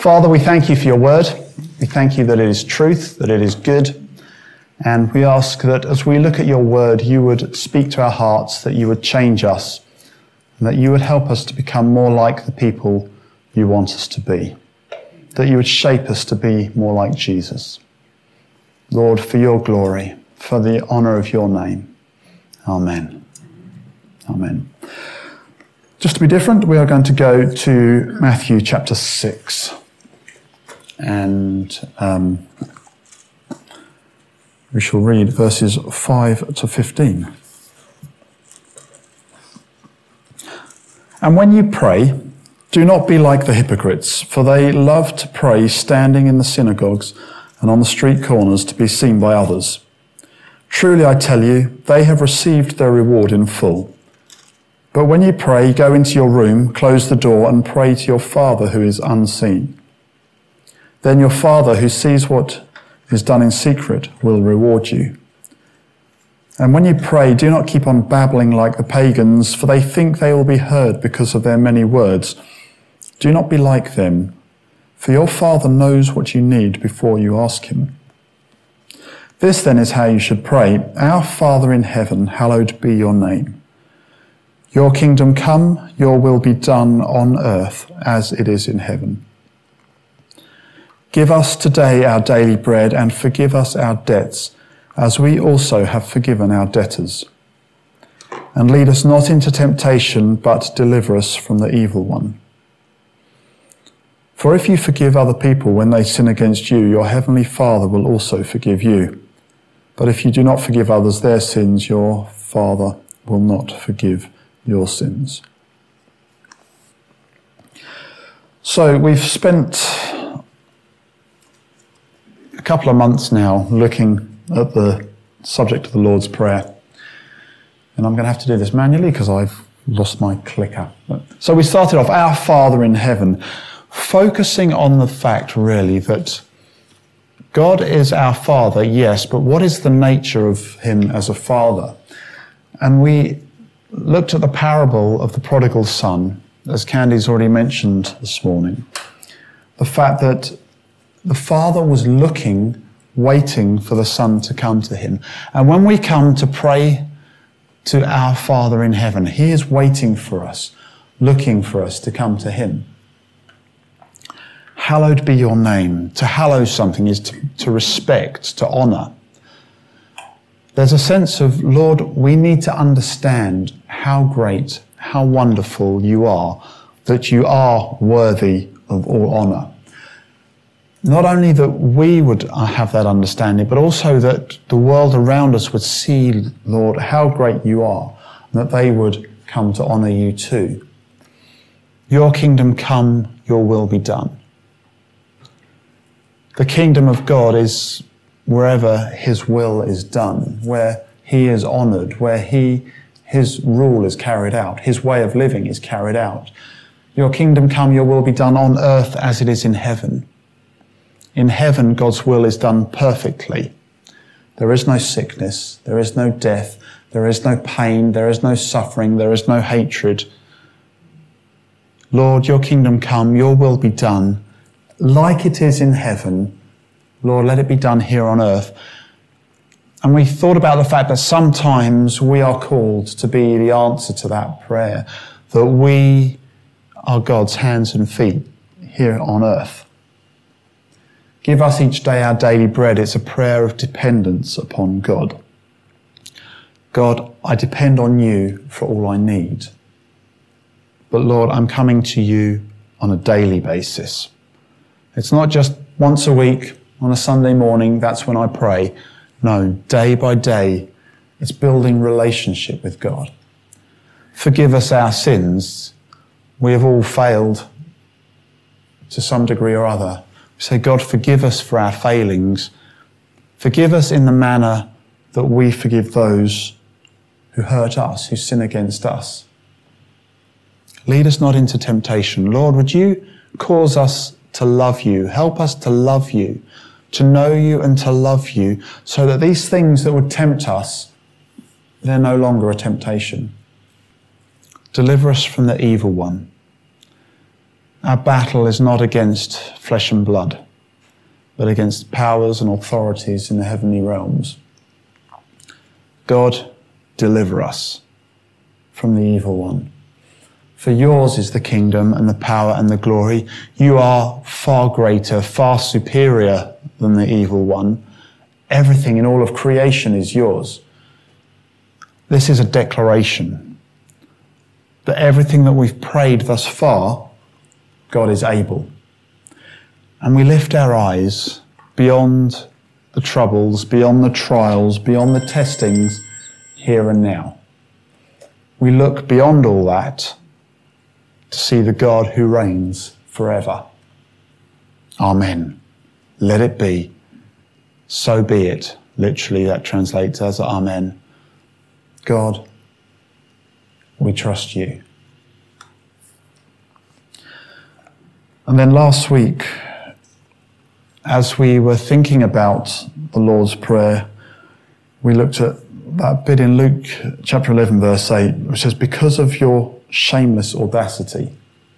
Father, we thank you for your word. We thank you that it is truth, that it is good. And we ask that as we look at your word, you would speak to our hearts, that you would change us, and that you would help us to become more like the people you want us to be, that you would shape us to be more like Jesus. Lord, for your glory, for the honour of your name. Amen. Amen. Just to be different, we are going to go to Matthew chapter 6. And we shall read verses 5 to 15. And when you pray, do not be like the hypocrites, for they love to pray standing in the synagogues and on the street corners to be seen by others. Truly I tell you, they have received their reward in full. But when you pray, go into your room, close the door, and pray to your Father who is unseen. Then your Father who sees what is done in secret will reward you. And when you pray, do not keep on babbling like the pagans, for they think they will be heard because of their many words. Do not be like them, for your Father knows what you need before you ask him. This then is how you should pray. Our Father in heaven, hallowed be your name. Your kingdom come, your will be done on earth as it is in heaven. Give us today our daily bread, and forgive us our debts, as we also have forgiven our debtors. And lead us not into temptation, but deliver us from the evil one. For if you forgive other people when they sin against you, your heavenly Father will also forgive you. But if you do not forgive others their sins, your Father will not forgive your sins. So we've spent a couple of months now looking at the subject of the Lord's Prayer. And I'm going to have to do this manually because I've lost my clicker. So we started off, Our Father in heaven, focusing on the fact really that God is our Father, yes, but what is the nature of him as a father? And we looked at the parable of the prodigal son, as Candy's already mentioned this morning. The fact that the father was looking, waiting for the son to come to him. And when we come to pray to our Father in heaven, he is waiting for us, looking for us to come to him. Hallowed be your name. To hallow something is to respect, to honour. There's a sense of, Lord, we need to understand how great, how wonderful you are, that you are worthy of all honour. Not only that we would have that understanding, but also that the world around us would see, Lord, how great you are, and that they would come to honour you too. Your kingdom come, your will be done. The kingdom of God is wherever his will is done, where he is honoured, where his rule is carried out, his way of living is carried out. Your kingdom come, your will be done on earth as it is in heaven. In heaven, God's will is done perfectly. There is no sickness, there is no death, there is no pain, there is no suffering, there is no hatred. Lord, your kingdom come, your will be done like it is in heaven. Lord, let it be done here on earth. And we thought about the fact that sometimes we are called to be the answer to that prayer, that we are God's hands and feet here on earth. Give us each day our daily bread. It's a prayer of dependence upon God. God, I depend on you for all I need. But Lord, I'm coming to you on a daily basis. It's not just once a week, on a Sunday morning, that's when I pray. No, day by day, it's building relationship with God. Forgive us our sins. We have all failed to some degree or other. We say, God, forgive us for our failings. Forgive us in the manner that we forgive those who hurt us, who sin against us. Lead us not into temptation. Lord, would you cause us to love you, help us to love you, to know you and to love you, so that these things that would tempt us, they're no longer a temptation. Deliver us from the evil one. our battle is not against flesh and blood, but against powers and authorities in the heavenly realms. God, deliver us from the evil one. For yours is the kingdom and the power and the glory. You are far greater, far superior than the evil one. Everything in all of creation is yours. This is a declaration that everything that we've prayed thus far, God is able. And we lift our eyes beyond the troubles, beyond the trials, beyond the testings, here and now. We look beyond all that to see the God who reigns forever. Amen. Let it be. So be it. Literally, that translates as Amen. God, we trust you. And then last week, as we were thinking about the Lord's Prayer, we looked at that bit in Luke chapter 11, verse 8, which says, because of your shameless audacity.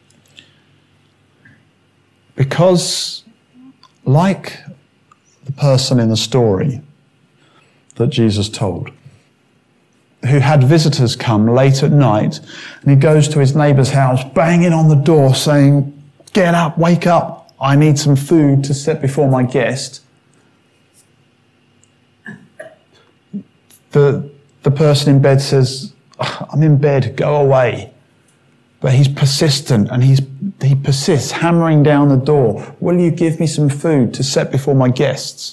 Because, like the person in the story that Jesus told, who had visitors come late at night, and he goes to his neighbour's house, banging on the door, saying, get up, wake up, I need some food to set before my guest. The person in bed says, I'm in bed, go away. But he's persistent, and he persists, hammering down the door. Will you give me some food to set before my guests?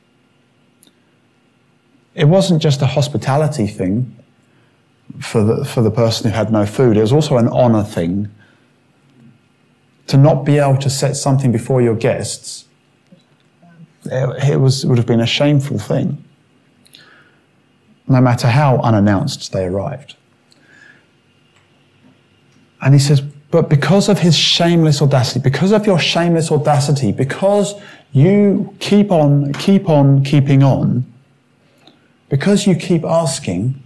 It wasn't just a hospitality thing for the person who had no food. It was also an honour thing. To not be able to set something before your guests, it would have been a shameful thing, no matter how unannounced they arrived. And he says, but because of his shameless audacity, because of your shameless audacity, because you keep on keeping on, because you keep asking,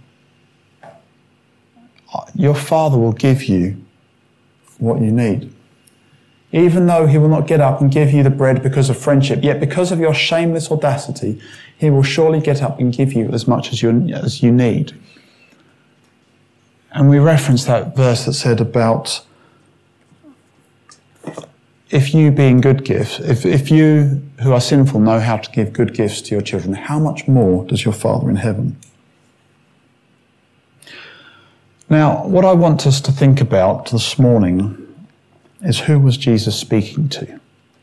your Father will give you what you need. Even though he will not get up and give you the bread because of friendship, yet because of your shameless audacity, he will surely get up and give you as much as you need. And we referenced that verse that said about, if you being good gifts, if you who are sinful know how to give good gifts to your children, how much more does your Father in heaven? Now, what I want us to think about this morning is, who was Jesus speaking to?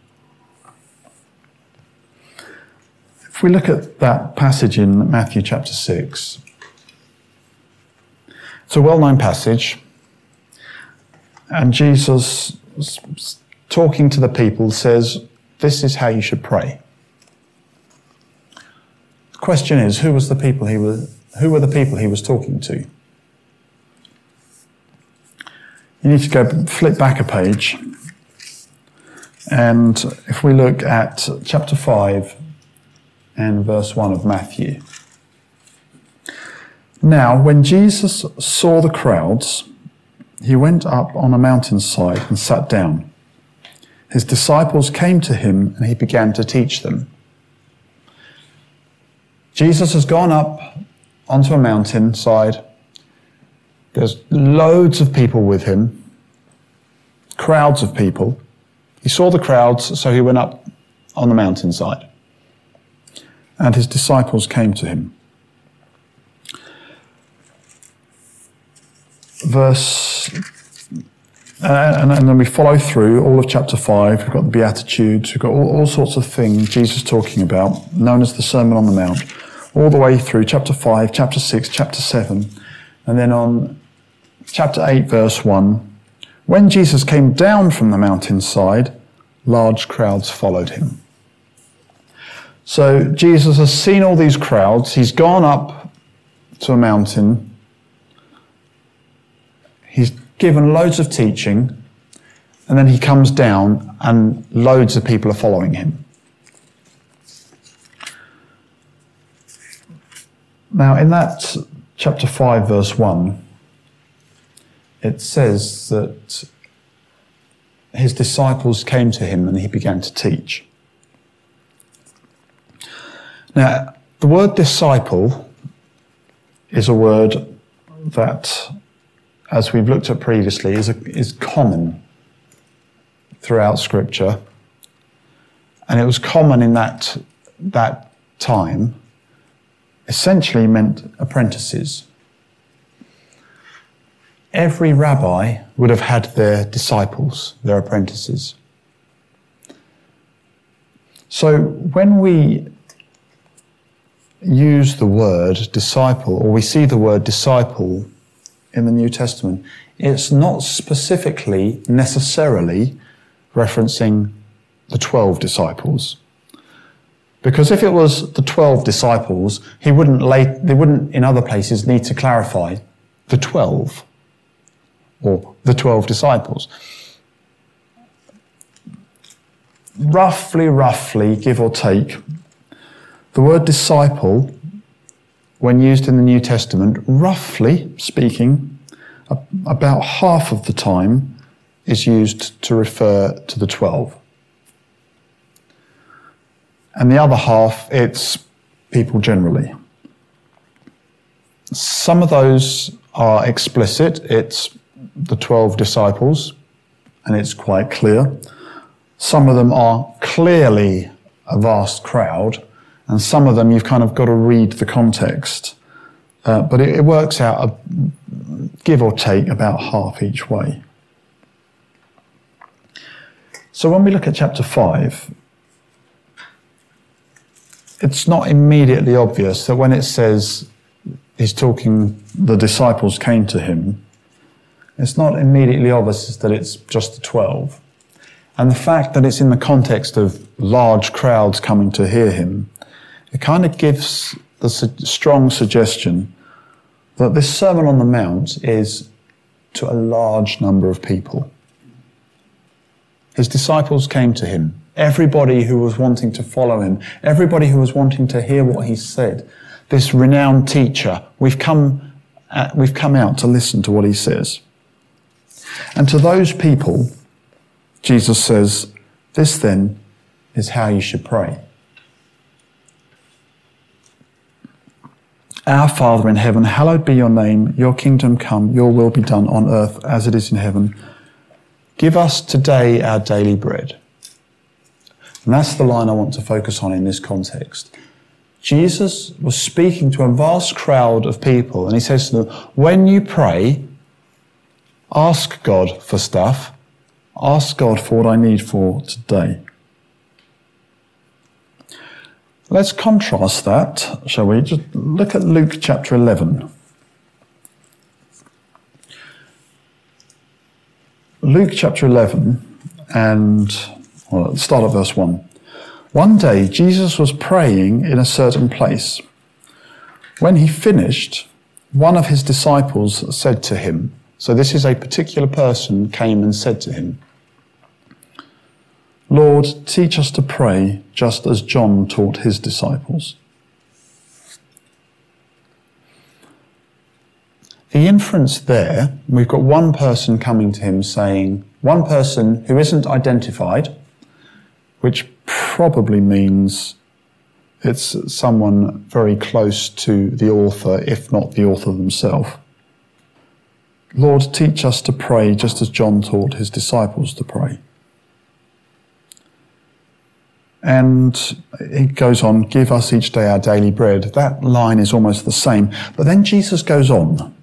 If we look at that passage in Matthew chapter 6, it's a well-known passage, and Jesus, talking to the people, says, this is how you should pray. The question is, who were the people he was talking to? You need to flip back a page, and if we look at chapter 5 and verse 1 of Matthew. Now, when Jesus saw the crowds, he went up on a mountainside and sat down. His disciples came to him, and he began to teach them. Jesus has gone up onto a mountainside. There's loads of people with him, crowds of people. He saw the crowds, so he went up on the mountainside. And his disciples came to him. And then we follow through all of chapter 5. We've got the Beatitudes. We've got all sorts of things Jesus talking about, known as the Sermon on the Mount, all the way through chapter 5, chapter 6, chapter 7. And then on chapter 8, verse 1, when Jesus came down from the mountainside, large crowds followed him. So Jesus has seen all these crowds. He's gone up to a mountain. He's given loads of teaching, and then he comes down and loads of people are following him. Now, in that chapter 5, verse 1, it says that his disciples came to him and he began to teach. Now, the word disciple is a word that, as we've looked at previously, is common throughout Scripture. And it was common in that time, essentially meant apprentices. Every rabbi would have had their disciples, their apprentices. So when we use the word disciple, or we see the word disciple in the New Testament, it's not specifically necessarily referencing the 12 disciples. Because if it was the 12 disciples, they wouldn't in other places need to clarify the 12 or the 12 disciples. Roughly, give or take, the word disciple, when used in the New Testament, roughly speaking, about half of the time is used to refer to the 12. And the other half, it's people generally. Some of those are explicit. It's the 12 disciples, and it's quite clear. Some of them are clearly a vast crowd, and some of them you've kind of got to read the context. But it works out, give or take, about half each way. So when we look at chapter 5, it's not immediately obvious that when it says the disciples came to him, it's not immediately obvious that it's just the 12. And the fact that it's in the context of large crowds coming to hear him, it kind of gives the strong suggestion that this Sermon on the Mount is to a large number of people. His disciples came to him. Everybody who was wanting to follow him, everybody who was wanting to hear what he said, this renowned teacher, we've come out to listen to what he says. And to those people, Jesus says, this then is how you should pray. Our Father in heaven, hallowed be your name, your kingdom come, your will be done on earth as it is in heaven. Give us today our daily bread. And that's the line I want to focus on in this context. Jesus was speaking to a vast crowd of people, and he says to them, when you pray, ask God for stuff. Ask God for what I need for today. Let's contrast that, shall we? Just look at Luke chapter 11. Luke chapter 11, and let's start at verse 1. One day, Jesus was praying in a certain place. When he finished, one of his disciples said to him, so this is a particular person came and said to him, Lord, teach us to pray just as John taught his disciples. The inference there, we've got one person coming to him saying, one person who isn't identified, which probably means it's someone very close to the author, if not the author themselves. Lord, teach us to pray just as John taught his disciples to pray. And he goes on, give us each day our daily bread. That line is almost the same. But then Jesus goes on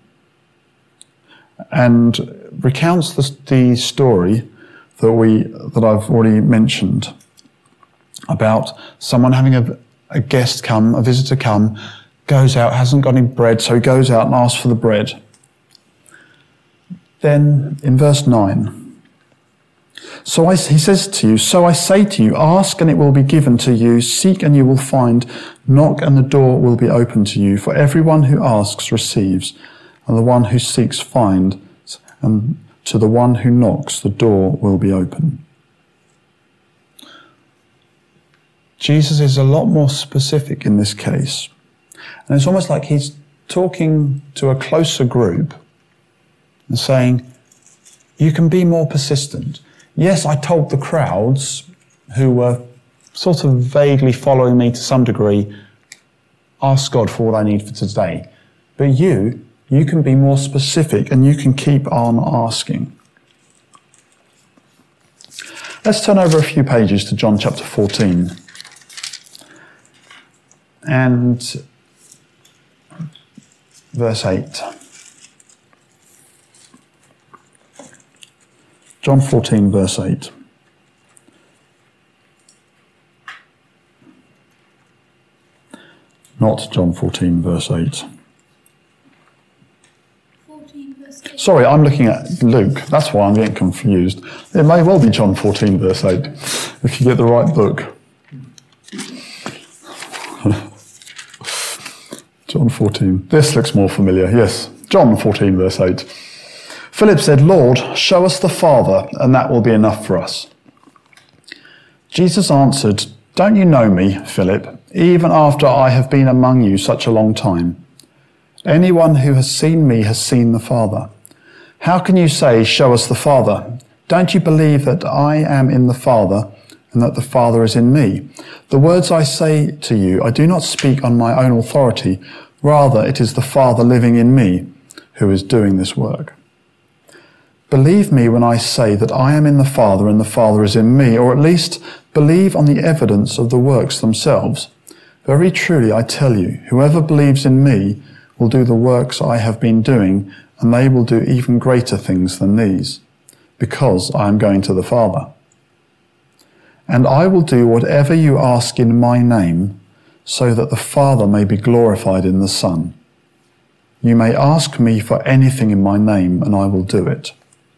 and recounts the story that I've already mentioned about someone having a guest come, a visitor come, goes out, hasn't got any bread, so he goes out and asks for the bread. Then in verse 9, he says to you, so I say to you, ask and it will be given to you, seek and you will find, knock and the door will be opened to you. For everyone who asks receives, and the one who seeks finds, and to the one who knocks the door will be open. Jesus is a lot more specific in this case. And it's almost like he's talking to a closer group and saying, you can be more persistent. Yes, I told the crowds who were sort of vaguely following me to some degree, ask God for what I need for today. But you can be more specific and you can keep on asking. Let's turn over a few pages to John chapter 14. And verse 8. John 14, verse 8. Not John 14, verse 8. 14, verse 8. Sorry, I'm looking at Luke. That's why I'm getting confused. It may well be John 14, verse 8, if you get the right book. John 14. This looks more familiar. Yes, John 14, verse 8. Philip said, Lord, show us the Father, and that will be enough for us. Jesus answered, don't you know me, Philip, even after I have been among you such a long time? Anyone who has seen me has seen the Father. How can you say, show us the Father? Don't you believe that I am in the Father and that the Father is in me? The words I say to you, I do not speak on my own authority. Rather, it is the Father living in me who is doing this work. Believe me when I say that I am in the Father and the Father is in me, or at least believe on the evidence of the works themselves. Very truly, I tell you, whoever believes in me will do the works I have been doing, and they will do even greater things than these, because I am going to the Father. And I will do whatever you ask in my name, so that the Father may be glorified in the Son. You may ask me for anything in my name, and I will do it.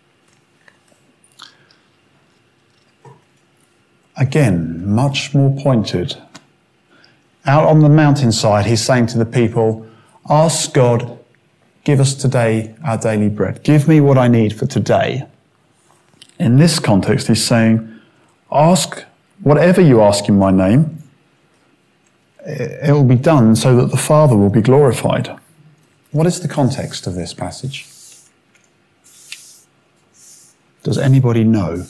Again, much more pointed. Out on the mountainside, he's saying to the people, ask God, give us today our daily bread. Give me what I need for today. In this context, he's saying, ask whatever you ask in my name. It will be done so that the Father will be glorified. What is the context of this passage? Does anybody know?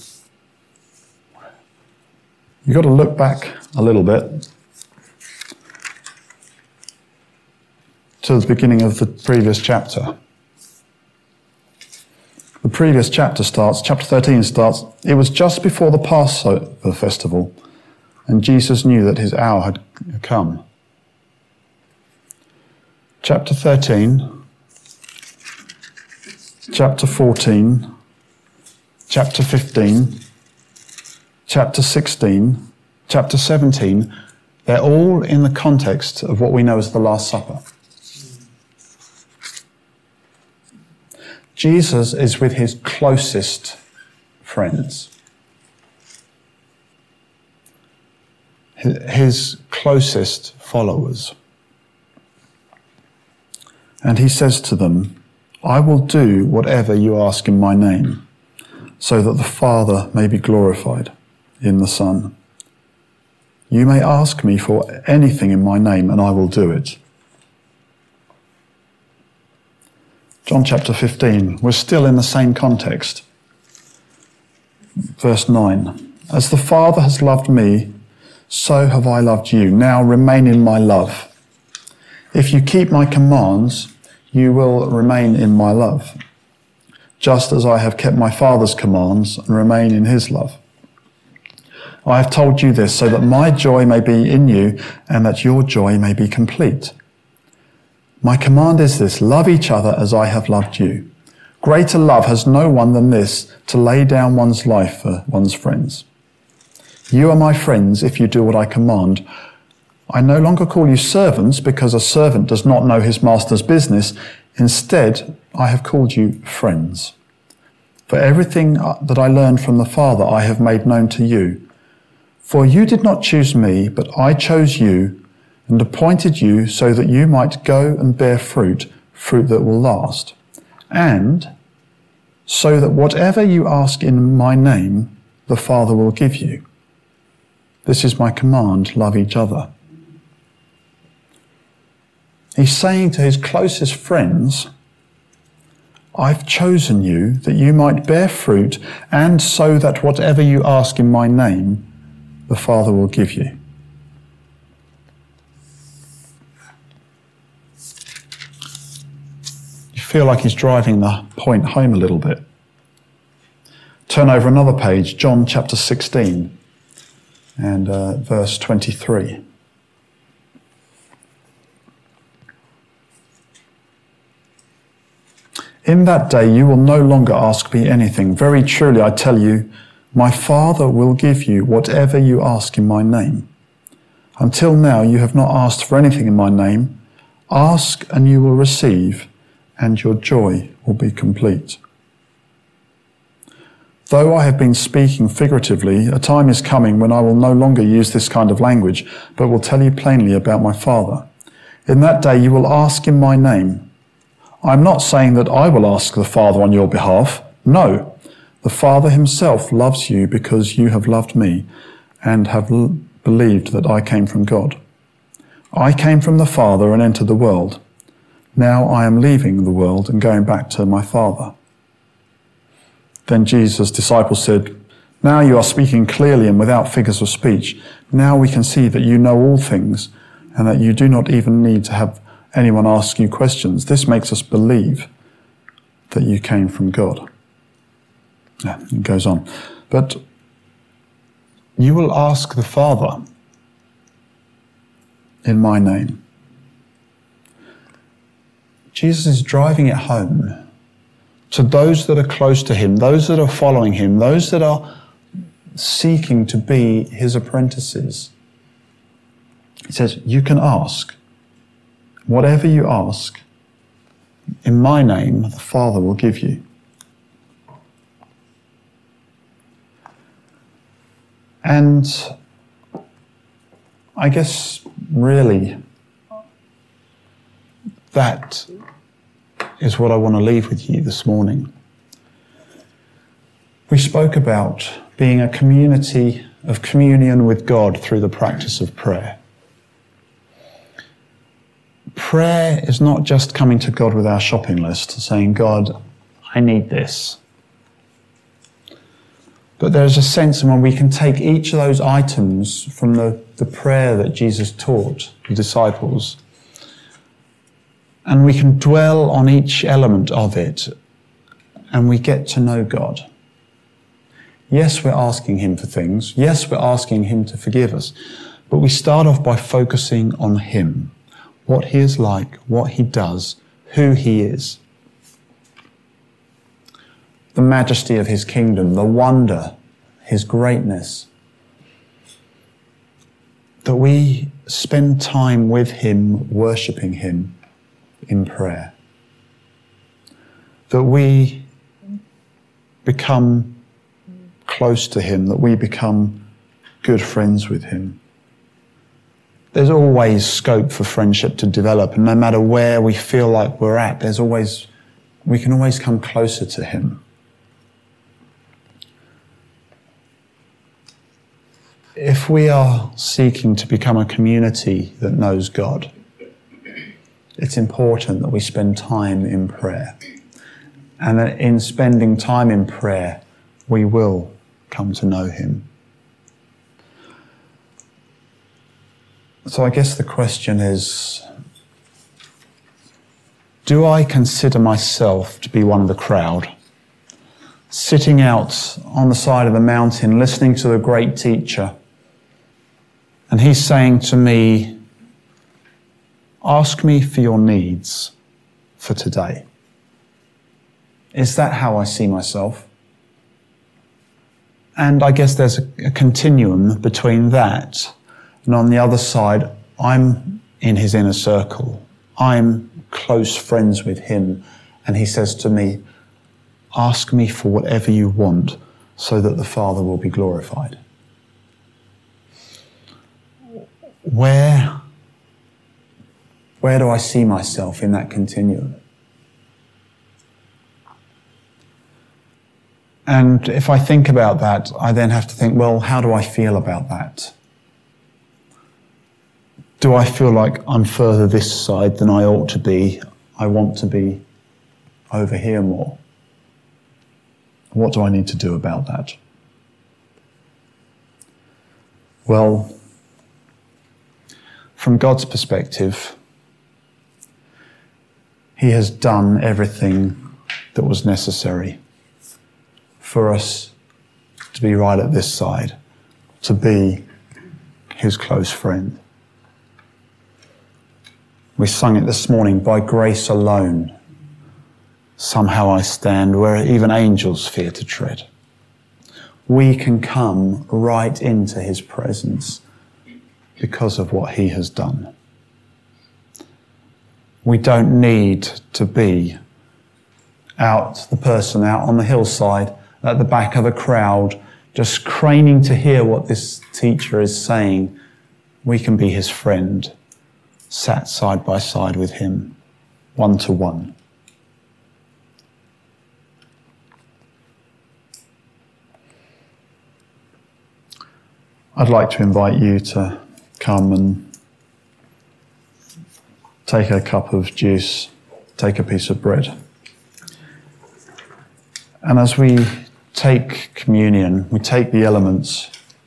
You've got to look back a little bit to the beginning of the previous chapter. The previous chapter starts, chapter 13 starts, it was just before the Passover festival, and Jesus knew that his hour had come. Chapter 13, chapter 14, chapter 15, chapter 16, chapter 17, they're all in the context of what we know as the Last Supper. Jesus is with his closest friends, his closest followers. And he says to them, I will do whatever you ask in my name, so that the Father may be glorified in the Son. You may ask me for anything in my name, and I will do it. John chapter 15, we're still in the same context. Verse 9, as the Father has loved me, so have I loved you. Now remain in my love. If you keep my commands, you will remain in my love, just as I have kept my Father's commands and remain in his love. I have told you this so that my joy may be in you and that your joy may be complete. My command is this, love each other as I have loved you. Greater love has no one than this, to lay down one's life for one's friends. You are my friends if you do what I command. I no longer call you servants because a servant does not know his master's business. Instead, I have called you friends. For everything that I learned from the Father I have made known to you. For you did not choose me, but I chose you and appointed you so that you might go and bear fruit, fruit that will last. And so that whatever you ask in my name, the Father will give you. This is my command, love each other. He's saying to his closest friends, I've chosen you that you might bear fruit, and so that whatever you ask in my name, the Father will give you. You feel like he's driving the point home a little bit. Turn over another page, John chapter 16 and verse 23. In that day you will no longer ask me anything. Very truly I tell you, my Father will give you whatever you ask in my name. Until now you have not asked for anything in my name. Ask and you will receive, and your joy will be complete. Though I have been speaking figuratively, a time is coming when I will no longer use this kind of language, but will tell you plainly about my Father. In that day you will ask in my name. I'm not saying that I will ask the Father on your behalf. No, the Father himself loves you because you have loved me and have believed that I came from God. I came from the Father and entered the world. Now I am leaving the world and going back to my Father. Then Jesus' disciples said, now you are speaking clearly and without figures of speech. Now we can see that you know all things and that you do not even need to have anyone ask you questions. This makes us believe that you came from God. Yeah, it goes on. But you will ask the Father in my name. Jesus is driving it home to those that are close to him, those that are following him, those that are seeking to be his apprentices. He says, you can ask. Whatever you ask, in my name, the Father will give you. And I guess really that is what I want to leave with you this morning. We spoke about being a community of communion with God through the practice of prayer. Prayer is not just coming to God with our shopping list, saying, God, I need this. But there's a sense in when we can take each of those items from the prayer that Jesus taught the disciples, and we can dwell on each element of it, and we get to know God. Yes, we're asking him for things. Yes, we're asking him to forgive us. But we start off by focusing on him. What he is like, what he does, who he is. The majesty of his kingdom, the wonder, his greatness. That we spend time with him, worshipping him in prayer. That we become close to him, that we become good friends with him. There's always scope for friendship to develop, and no matter where we feel like we're at, we can always come closer to him. If we are seeking to become a community that knows God, it's important that we spend time in prayer. And that in spending time in prayer, we will come to know him. So I guess the question is, do I consider myself to be one of the crowd, sitting out on the side of the mountain, listening to the great teacher, and he's saying to me, ask me for your needs for today? Is that how I see myself? And I guess there's a continuum between that. And on the other side, I'm in his inner circle. I'm close friends with him. And he says to me, ask me for whatever you want so that the Father will be glorified. Where do I see myself in that continuum? And if I think about that, I then have to think, well, how do I feel about that? Do I feel like I'm further this side than I ought to be, I want to be? overhear more. What do I need to do about that? Well, from God's perspective, He has done everything that was necessary for us to be right at this side, to be His close friend. We sung it this morning, by grace alone, somehow I stand where even angels fear to tread. We can come right into His presence because of what He has done. We don't need to be the person out on the hillside at the back of a crowd, just craning to hear what this teacher is saying. We can be His friend, sat side by side with Him, one to one. I'd like to invite you to come and take a cup of juice, take a piece of bread. And as we take communion, we take the elements,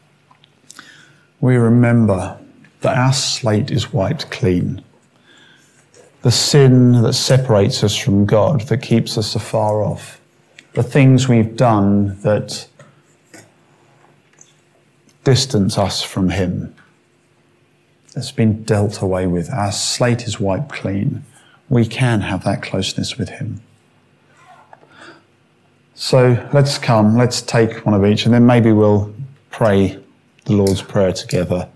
we remember that our slate is wiped clean. The sin that separates us from God, that keeps us afar off, the things we've done that distance us from Him, it's been dealt away with. Our slate is wiped clean. We can have that closeness with Him. So let's come, let's take one of each, and then maybe we'll pray the Lord's Prayer together